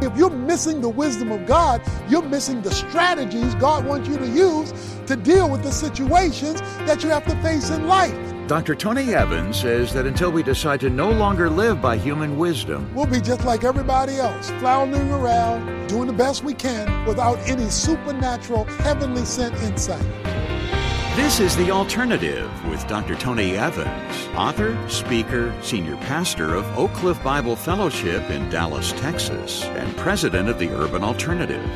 If you're missing the wisdom of God, you're missing the strategies God wants you to use to deal with the situations that you have to face in life. Dr. Tony Evans says that until we decide to no longer live by human wisdom, we'll be just like everybody else, floundering around, doing the best we can without any supernatural, heavenly sent insight. This is The Alternative with Dr. Tony Evans, author, speaker, senior pastor of Oak Cliff Bible Fellowship in Dallas, Texas, and president of the Urban Alternative.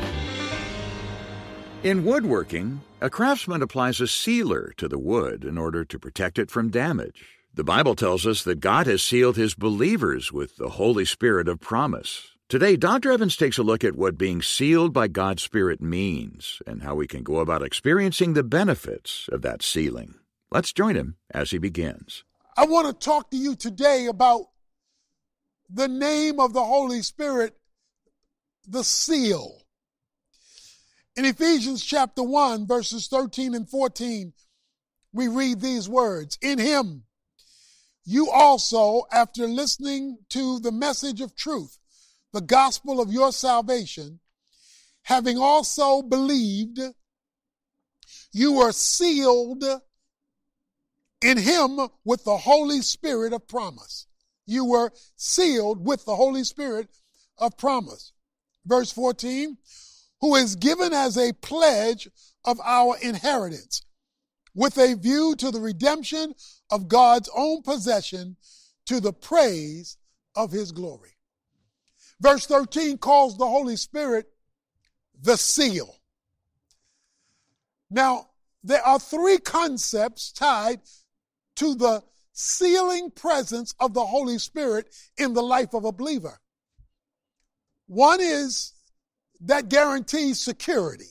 In woodworking, a craftsman applies a sealer to the wood in order to protect it from damage. The Bible tells us that God has sealed His believers with the Holy Spirit of promise. Today, Dr. Evans takes a look at what being sealed by God's Spirit means and how we can go about experiencing the benefits of that sealing. Let's join him as he begins. I want to talk to you today about the name of the Holy Spirit, the seal. In Ephesians chapter 1, verses 13 and 14, we read these words, "In Him, you also, after listening to the message of truth, the gospel of your salvation, having also believed, you were sealed in Him with the Holy Spirit of promise." You were sealed with the Holy Spirit of promise. Verse 14, "who is given as a pledge of our inheritance, with a view to the redemption of God's own possession, to the praise of His glory." Verse 13 calls the Holy Spirit the seal. Now, there are three concepts tied to the sealing presence of the Holy Spirit in the life of a believer. One is that guarantees security.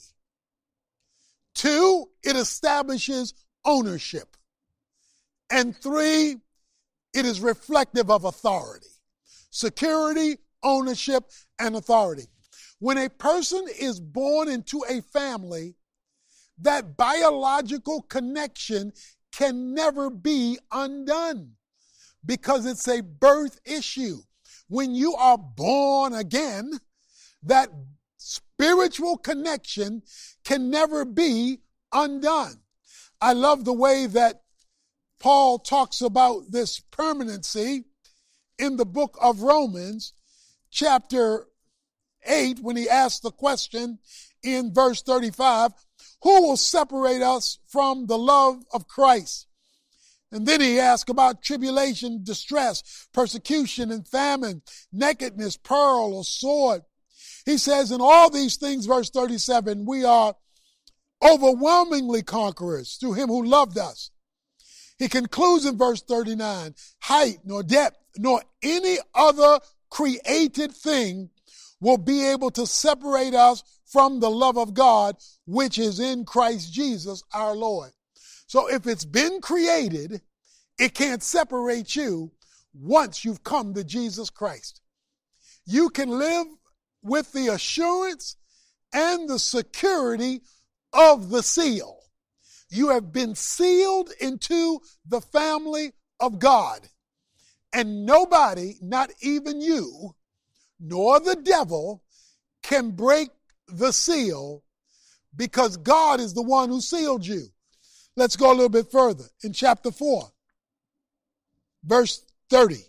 Two, it establishes ownership. And three, it is reflective of authority. Security, ownership, and authority. When a person is born into a family, that biological connection can never be undone because it's a birth issue. When you are born again, that spiritual connection can never be undone. I love the way that Paul talks about this permanency in the book of Romans, chapter 8, when he asks the question in verse 35, who will separate us from the love of Christ? And then he asks about tribulation, distress, persecution, and famine, nakedness, peril, or sword. He says, in all these things, verse 37, we are overwhelmingly conquerors through Him who loved us. He concludes in verse 39, height, nor depth, nor any other created thing will be able to separate us from the love of God, which is in Christ Jesus our Lord. So if it's been created, it can't separate you once you've come to Jesus Christ. You can live with the assurance and the security of the seal. You have been sealed into the family of God. And nobody, not even you, nor the devil, can break the seal because God is the one who sealed you. Let's go a little bit further. In chapter 4, verse 30.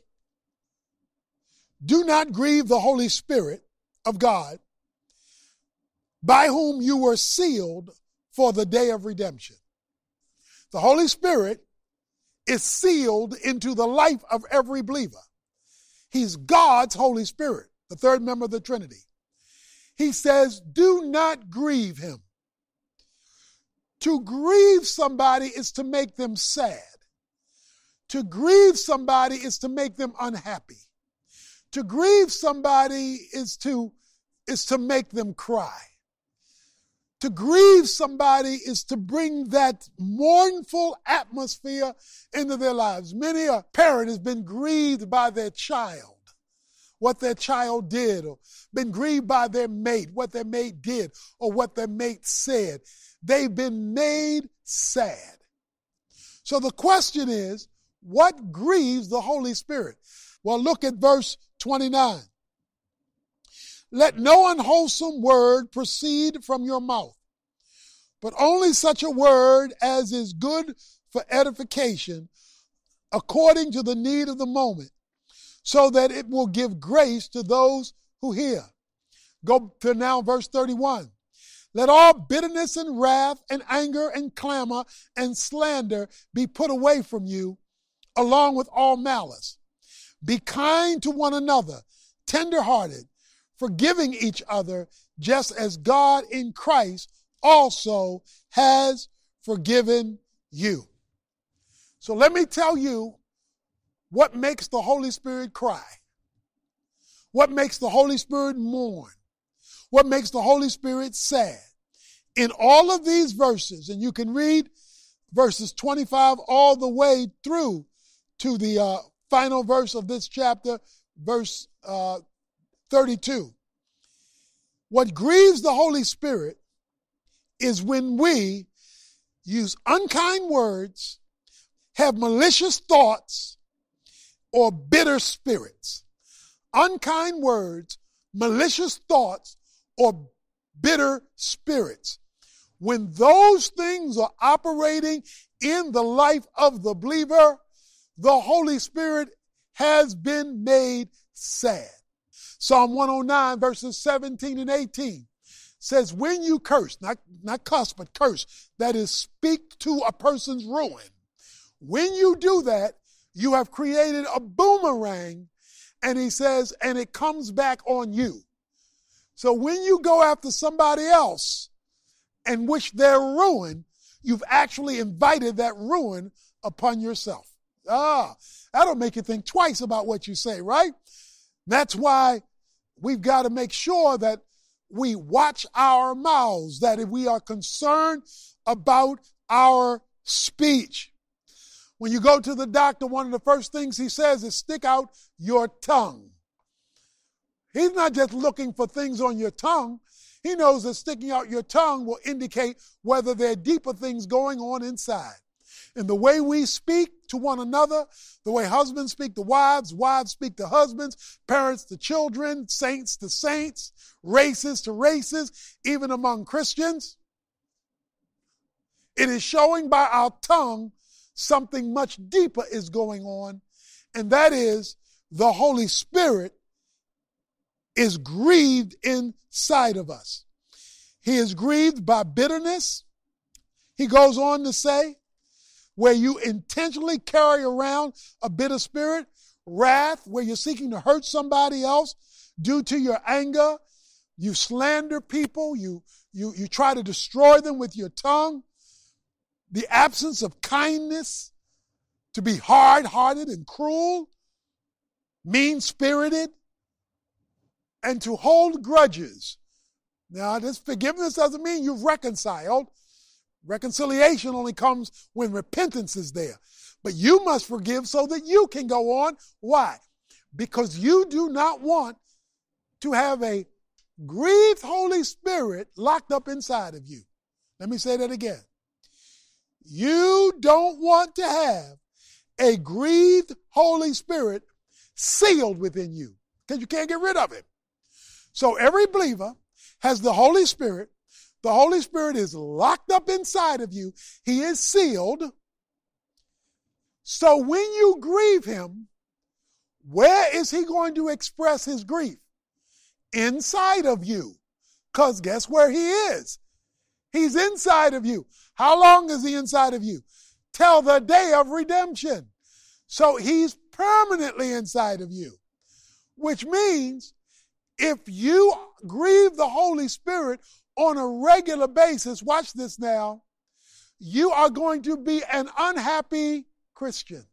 Do not grieve the Holy Spirit of God, by whom you were sealed for the day of redemption. The Holy Spirit is sealed into the life of every believer. He's God's Holy Spirit, the third member of the Trinity. He says, do not grieve Him. To grieve somebody is to make them sad. To grieve somebody is to make them unhappy. To grieve somebody is to make them cry. To grieve somebody is to bring that mournful atmosphere into their lives. Many a parent has been grieved by their child, what their child did, or been grieved by their mate, what their mate did, or what their mate said. They've been made sad. So the question is, what grieves the Holy Spirit? Well, look at verse 29. Let no unwholesome word proceed from your mouth, but only such a word as is good for edification, according to the need of the moment, so that it will give grace to those who hear. Go to now verse 31. Let all bitterness and wrath and anger and clamor and slander be put away from you, along with all malice. Be kind to one another, tender-hearted, forgiving each other, just as God in Christ also has forgiven you. So let me tell you what makes the Holy Spirit cry, what makes the Holy Spirit mourn, what makes the Holy Spirit sad. In all of these verses, and you can read verses 25 all the way through to the final verse of this chapter, verse 32. What grieves the Holy Spirit is when we use unkind words, have malicious thoughts, or bitter spirits. Unkind words, malicious thoughts, or bitter spirits. When those things are operating in the life of the believer, the Holy Spirit has been made sad. Psalm 109 verses 17 and 18 says, when you curse, not cuss, but curse, that is, speak to a person's ruin. When you do that, you have created a boomerang, and he says, and it comes back on you. So when you go after somebody else and wish their ruin, you've actually invited that ruin upon yourself. That'll make you think twice about what you say, right? That's why we've got to make sure that we watch our mouths, that if we are concerned about our speech. When you go to the doctor, one of the first things he says is stick out your tongue. He's not just looking for things on your tongue. He knows that sticking out your tongue will indicate whether there are deeper things going on inside. And the way we speak to one another, the way husbands speak to wives, wives speak to husbands, parents to children, saints to saints, races to races, even among Christians, it is showing by our tongue something much deeper is going on, and that is the Holy Spirit is grieved inside of us. He is grieved by bitterness. He goes on to say, where you intentionally carry around a bitter spirit, wrath, where you're seeking to hurt somebody else due to your anger, you slander people, you try to destroy them with your tongue, the absence of kindness, to be hard-hearted and cruel, mean-spirited, and to hold grudges. Now, this forgiveness doesn't mean you've reconciled. Reconciliation only comes when repentance is there. But you must forgive so that you can go on. Why? Because you do not want to have a grieved Holy Spirit locked up inside of you. Let me say that again. You don't want to have a grieved Holy Spirit sealed within you because you can't get rid of it. So every believer has the Holy Spirit. The Holy Spirit is locked up inside of you. He is sealed. So when you grieve him, where is he going to express his grief? Inside of you. Because guess where he is? He's inside of you. How long is he inside of you? Till the day of redemption. So he's permanently inside of you. Which means if you grieve the Holy Spirit on a regular basis, watch this now, you are going to be an unhappy Christian.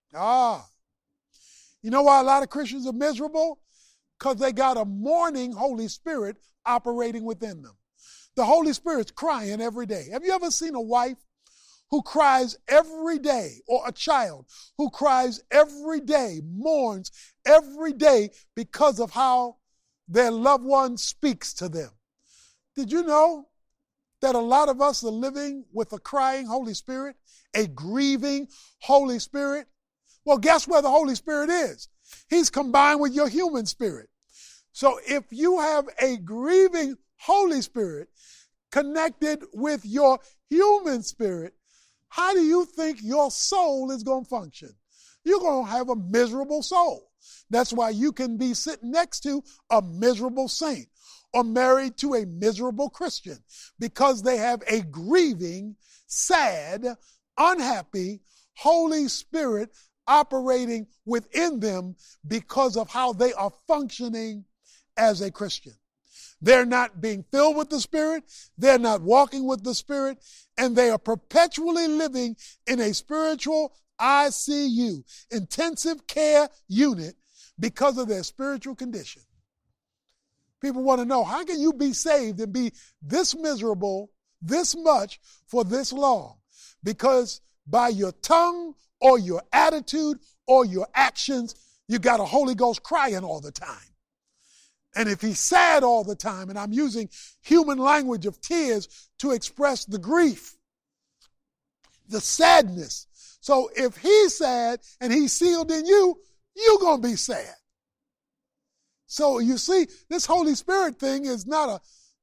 You know why a lot of Christians are miserable? Because they got a mourning Holy Spirit operating within them. The Holy Spirit's crying every day. Have you ever seen a wife who cries every day, or a child who cries every day, mourns every day because of how their loved one speaks to them? Did you know that a lot of us are living with a crying Holy Spirit, a grieving Holy Spirit? Well, guess where the Holy Spirit is? He's combined with your human spirit. So if you have a grieving Holy Spirit connected with your human spirit, how do you think your soul is going to function? You're going to have a miserable soul. That's why you can be sitting next to a miserable saint or married to a miserable Christian, because they have a grieving, sad, unhappy Holy Spirit operating within them because of how they are functioning as a Christian. They're not being filled with the Spirit, they're not walking with the Spirit, and they are perpetually living in a spiritual ICU, intensive care unit, because of their spiritual condition. People want to know, how can you be saved and be this miserable, this much, for this long? Because by your tongue or your attitude or your actions, you got a Holy Ghost crying all the time. And if he's sad all the time, and I'm using human language of tears to express the grief, the sadness. So if he's sad and he's sealed in you, you're going to be sad. So you see, this Holy Spirit thing is not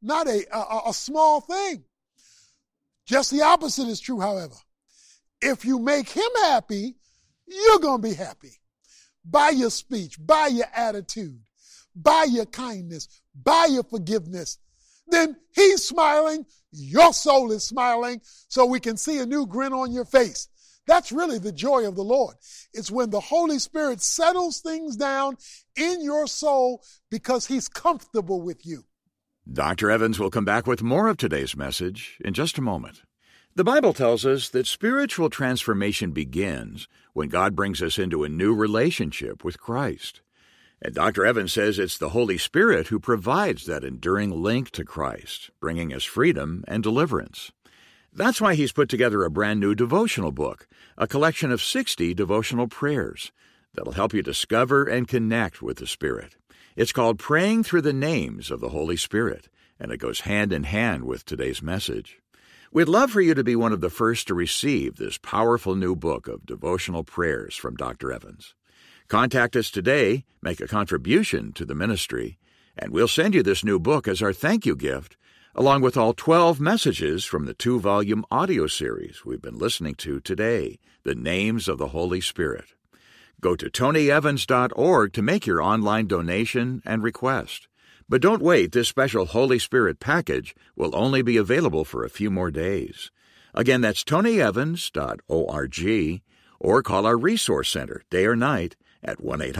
a small thing. Just the opposite is true, however. If you make him happy, you're going to be happy. By your speech, by your attitude, by your kindness, by your forgiveness. Then he's smiling, your soul is smiling, so we can see a new grin on your face. That's really the joy of the Lord. It's when the Holy Spirit settles things down in your soul because he's comfortable with you. Dr. Evans will come back with more of today's message in just a moment. The Bible tells us that spiritual transformation begins when God brings us into a new relationship with Christ. And Dr. Evans says it's the Holy Spirit who provides that enduring link to Christ, bringing us freedom and deliverance. That's why he's put together a brand new devotional book, a collection of 60 devotional prayers that'll help you discover and connect with the Spirit. It's called Praying Through the Names of the Holy Spirit, and it goes hand in hand with today's message. We'd love for you to be one of the first to receive this powerful new book of devotional prayers from Dr. Evans. Contact us today, make a contribution to the ministry, and we'll send you this new book as our thank you gift, along with all 12 messages from the 2-volume audio series we've been listening to today, The Names of the Holy Spirit. Go to tonyevans.org to make your online donation and request. But don't wait, this special Holy Spirit package will only be available for a few more days. Again, that's tonyevans.org, or call our Resource Center, day or night, at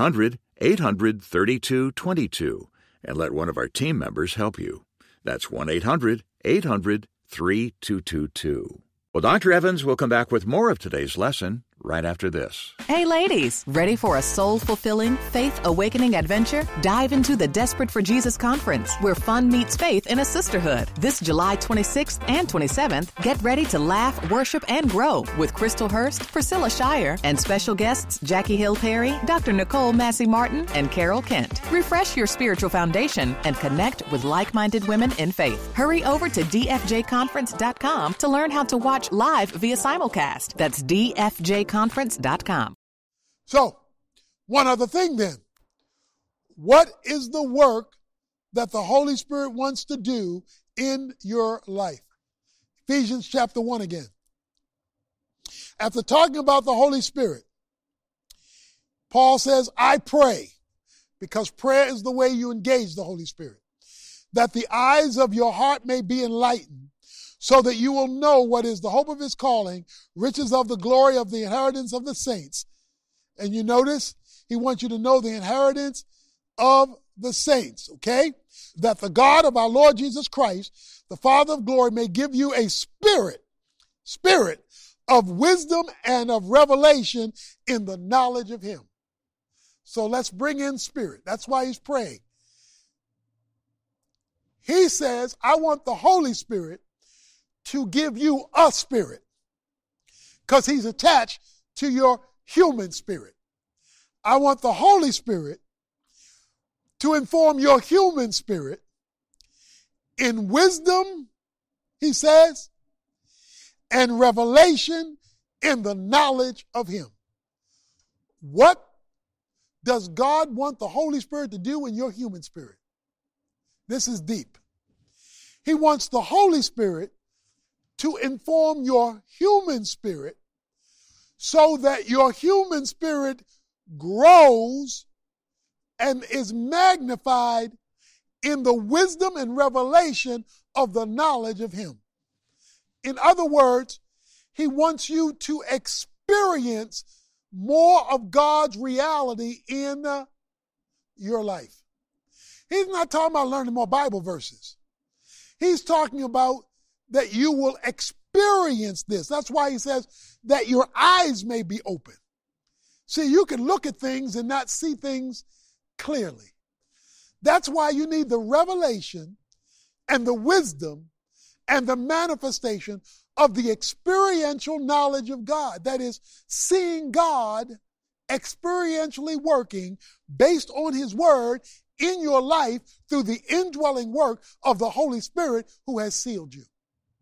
1-800-800-3222, and let one of our team members help you. That's 1-800-800-3222. Well, Dr. Evans will come back with more of today's lesson right after this. Hey ladies, ready for a soul-fulfilling, faith-awakening adventure? Dive into the Desperate for Jesus Conference, where fun meets faith in a sisterhood. This July 26th and 27th, get ready to laugh, worship, and grow with Crystal Hurst, Priscilla Shire, and special guests Jackie Hill Perry, Dr. Nicole Massey Martin, and Carol Kent. Refresh your spiritual foundation and connect with like-minded women in faith. Hurry over to dfjconference.com to learn how to watch live via simulcast. That's dfjconference.com. So, one other thing then. What is the work that the Holy Spirit wants to do in your life? Ephesians chapter 1 again. After talking about the Holy Spirit, Paul says, I pray, because prayer is the way you engage the Holy Spirit, that the eyes of your heart may be enlightened, so that you will know what is the hope of his calling, riches of the glory of the inheritance of the saints. And you notice, he wants you to know the inheritance of the saints, okay? That the God of our Lord Jesus Christ, the Father of glory, may give you a spirit of wisdom and of revelation in the knowledge of him. So let's bring in spirit. That's why he's praying. He says, I want the Holy Spirit to give you a spirit, because he's attached to your human spirit. I want the Holy Spirit to inform your human spirit in wisdom, he says, and revelation in the knowledge of him. What does God want the Holy Spirit to do in your human spirit? This is deep. He wants the Holy Spirit to inform your human spirit so that your human spirit grows and is magnified in the wisdom and revelation of the knowledge of Him. In other words, He wants you to experience more of God's reality in your life. He's not talking about learning more Bible verses. He's talking about that you will experience this. That's why he says that your eyes may be open. See, you can look at things and not see things clearly. That's why you need the revelation and the wisdom and the manifestation of the experiential knowledge of God. That is, seeing God experientially working based on His Word in your life through the indwelling work of the Holy Spirit who has sealed you.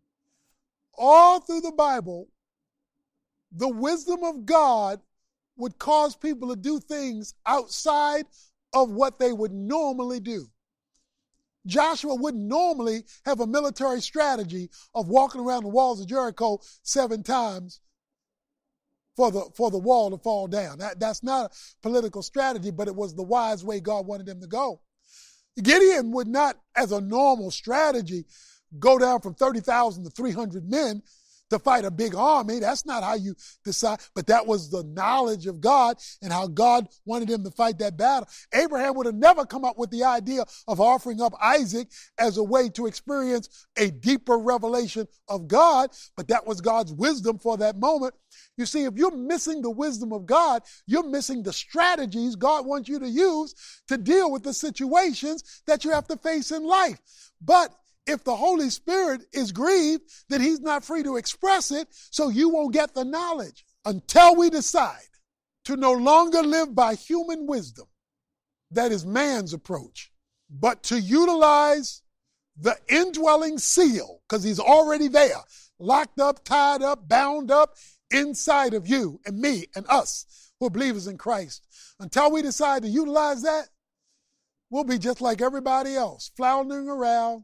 All through the Bible, the wisdom of God would cause people to do things outside of what they would normally do. Joshua wouldn't normally have a military strategy of walking around the walls of Jericho 7 times for the wall to fall down. That's not a political strategy, but it was the wise way God wanted them to go. Gideon would not, as a normal strategy, go down from 30,000 to 300 men to fight a big army. That's not how you decide. But that was the knowledge of God and how God wanted him to fight that battle. Abraham would have never come up with the idea of offering up Isaac as a way to experience a deeper revelation of God, but that was God's wisdom for that moment. You see, if you're missing the wisdom of God, you're missing the strategies God wants you to use to deal with the situations that you have to face in life. But if the Holy Spirit is grieved, then He's not free to express it, so you won't get the knowledge until we decide to no longer live by human wisdom, that is man's approach, but to utilize the indwelling seal, because He's already there, locked up, tied up, bound up inside of you and me and us who are believers in Christ. Until we decide to utilize that, we'll be just like everybody else, floundering around,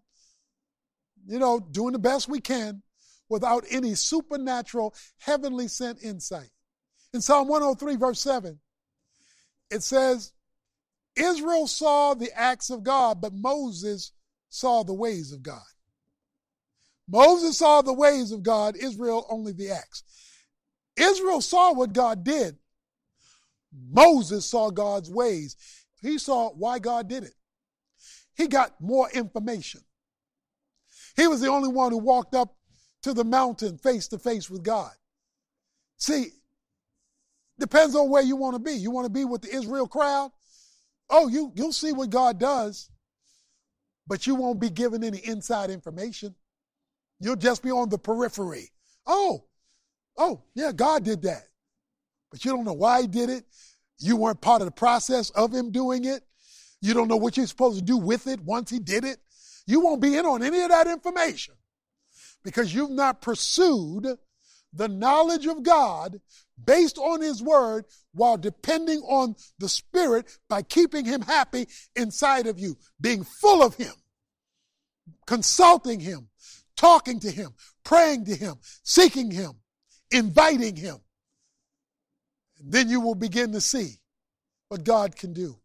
doing the best we can without any supernatural, heavenly sent insight. In Psalm 103, verse 7, it says, Israel saw the acts of God, but Moses saw the ways of God. Moses saw the ways of God, Israel only the acts. Israel saw what God did. Moses saw God's ways. He saw why God did it. He got more information. He was the only one who walked up to the mountain face to face with God. See, depends on where you want to be. You want to be with the Israel crowd? Oh, you'll see what God does, but you won't be given any inside information. You'll just be on the periphery. Oh, yeah, God did that. But you don't know why He did it. You weren't part of the process of Him doing it. You don't know what you're supposed to do with it once He did it. You won't be in on any of that information because you've not pursued the knowledge of God based on His Word while depending on the Spirit by keeping Him happy inside of you, being full of Him, consulting Him, talking to Him, praying to Him, seeking Him, inviting Him. And then you will begin to see what God can do.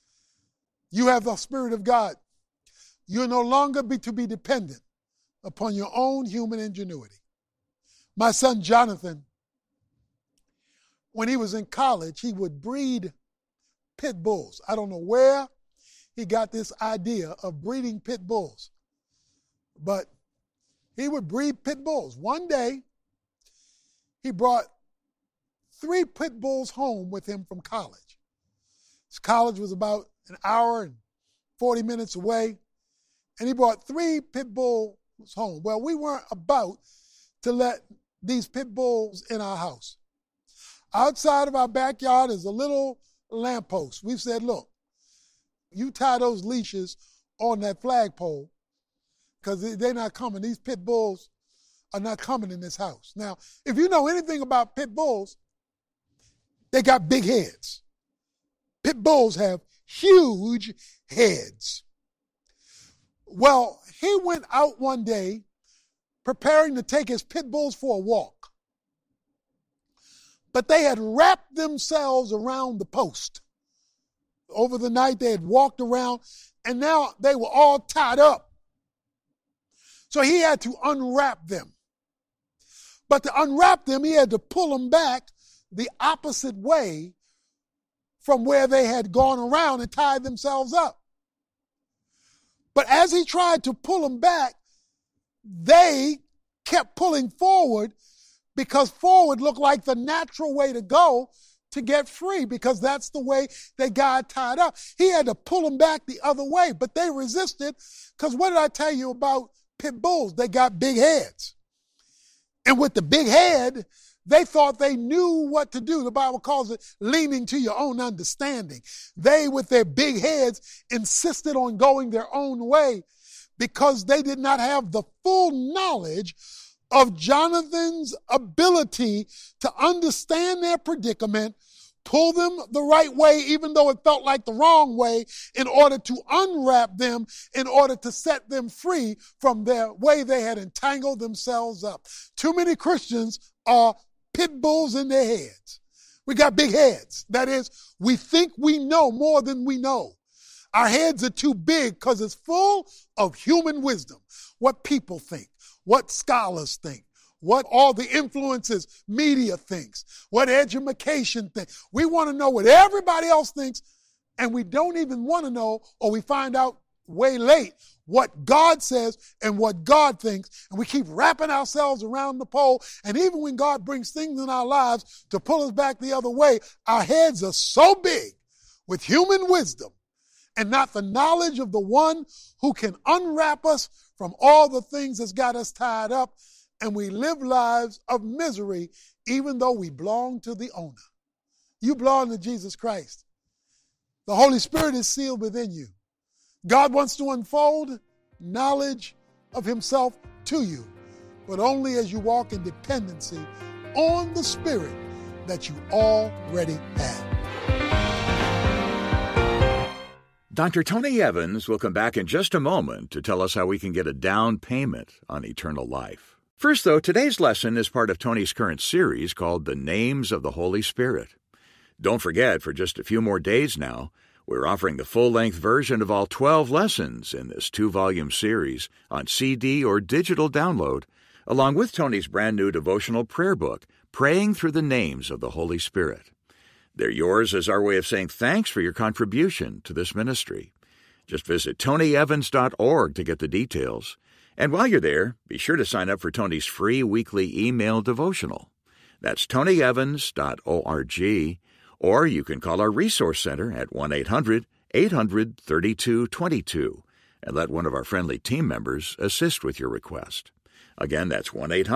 You have the Spirit of God. You're no longer to be dependent upon your own human ingenuity. My son Jonathan, when he was in college, he would breed pit bulls. I don't know where he got this idea of breeding pit bulls, but he would breed pit bulls. One day, he brought 3 pit bulls home with him from college. His college was about an hour and 40 minutes away. And he brought 3 pit bulls home. Well, we weren't about to let these pit bulls in our house. Outside of our backyard is a little lamppost. We've said, look, you tie those leashes on that flagpole because they're not coming. These pit bulls are not coming in this house. Now, if you know anything about pit bulls, they got big heads. Pit bulls have huge heads. Well, he went out one day preparing to take his pit bulls for a walk. But they had wrapped themselves around the post. Over the night they had walked around, and now they were all tied up. So he had to unwrap them. But to unwrap them, he had to pull them back the opposite way from where they had gone around and tied themselves up. But as he tried to pull them back, they kept pulling forward because forward looked like the natural way to go to get free, because that's the way they got tied up. He had to pull them back the other way, but they resisted, because what did I tell you about pit bulls? They got big heads. And with the big head, they thought they knew what to do. The Bible calls it leaning to your own understanding. They, with their big heads, insisted on going their own way because they did not have the full knowledge of Jonathan's ability to understand their predicament, pull them the right way, even though it felt like the wrong way, in order to unwrap them, in order to set them free from their way they had entangled themselves up. Too many Christians are pit bulls in their heads. We got big heads. That is, we think we know more than we know. Our heads are too big because it's full of human wisdom, what people think, what scholars think, what all the influences media thinks, what education thinks. We want to know what everybody else thinks, and we don't even want to know, or we find out way late, what God says and what God thinks, and we keep wrapping ourselves around the pole. And even when God brings things in our lives to pull us back the other way, our heads are so big with human wisdom and not the knowledge of the one who can unwrap us from all the things that's got us tied up, and we live lives of misery even though we belong to the owner. You belong to Jesus Christ. The Holy Spirit is sealed within you. God wants to unfold knowledge of himself to you, but only as you walk in dependency on the Spirit that you already have. Dr. Tony Evans will come back in just a moment to tell us how we can get a down payment on eternal life. First, though, today's lesson is part of Tony's current series called The Names of the Holy Spirit. Don't forget, for just a few more days now, we're offering the full-length version of all 12 lessons in this 2-volume series on CD or digital download, along with Tony's brand-new devotional prayer book, Praying Through the Names of the Holy Spirit. They're yours as our way of saying thanks for your contribution to this ministry. Just visit tonyevans.org to get the details. And while you're there, be sure to sign up for Tony's free weekly email devotional. That's tonyevans.org, or you can call our Resource Center at 1-800-800-3222 and let one of our friendly team members assist with your request. Again, that's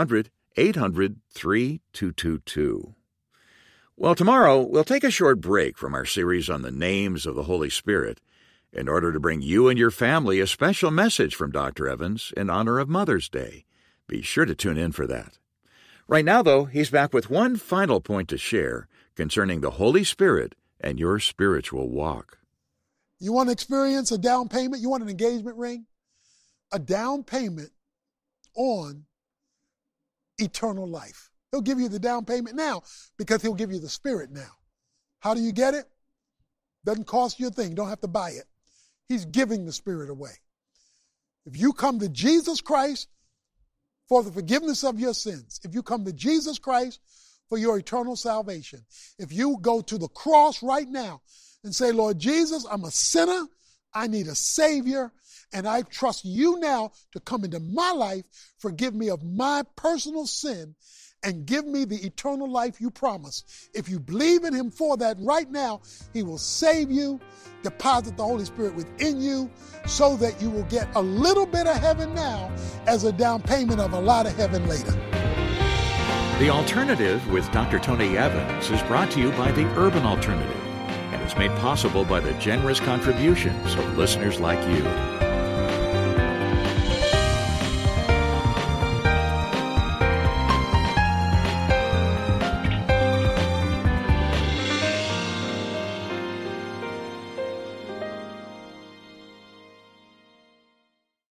1-800-800-3222. Well, tomorrow we'll take a short break from our series on the names of the Holy Spirit in order to bring you and your family a special message from Dr. Evans in honor of Mother's Day. Be sure to tune in for that. Right now, though, he's back with one final point to share concerning the Holy Spirit and your spiritual walk. You want to experience a down payment? You want an engagement ring? A down payment on eternal life. He'll give you the down payment now because he'll give you the Spirit now. How do you get it? Doesn't cost you a thing. You don't have to buy it. He's giving the Spirit away. If you come to Jesus Christ for the forgiveness of your sins, if you come to Jesus Christ for your eternal salvation, if you go to the cross right now and say, Lord Jesus, I'm a sinner, I need a Savior, and I trust you now to come into my life, forgive me of my personal sin, and give me the eternal life you promised. If you believe in him for that right now, he will save you, deposit the Holy Spirit within you, so that you will get a little bit of heaven now as a down payment of a lot of heaven later. The Alternative with Dr. Tony Evans is brought to you by the Urban Alternative, and it's made possible by the generous contributions of listeners like you.